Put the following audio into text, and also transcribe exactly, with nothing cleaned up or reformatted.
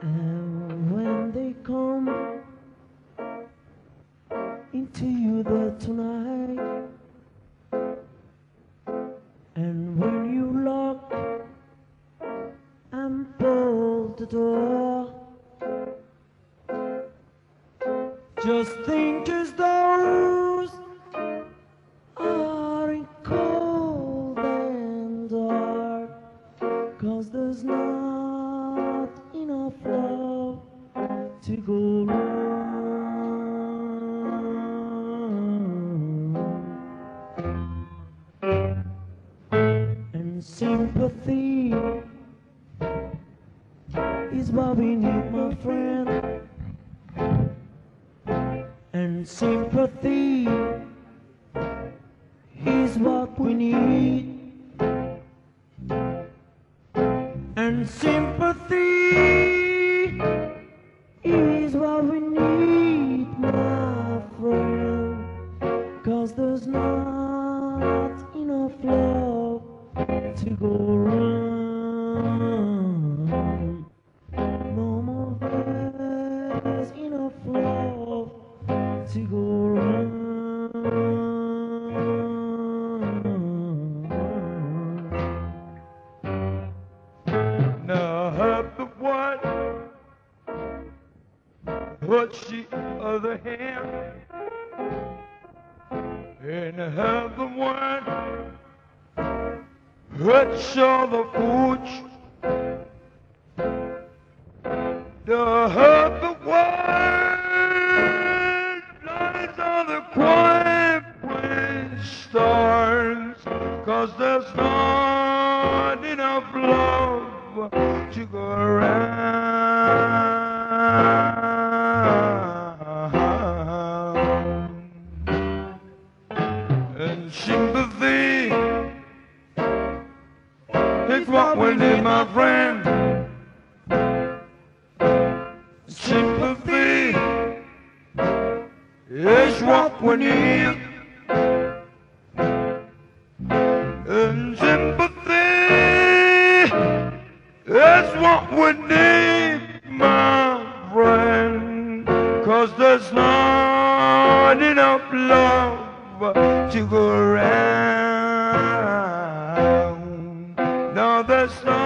And when they come into you there tonight, and when you lock and bolt the door, just think as those are in cold and dark, 'cause there's not enough love to go round. And sympathy is what we need, my friend. And sympathy is what we need. And sympathy is what we need, my friend. 'Cause there's not enough love to go round. No more, there's enough love to go round. Now I have the one, touch the other hand, and I have the one, touch all the foods. Now I have the one, lights on the quiet when stars, 'cause there's not enough love to go around. And sympathy is what we need, my friend. Sympathy is what we need. And sympathy is what we need, my friend. 'Cause there's not enough love to go around. No, there's not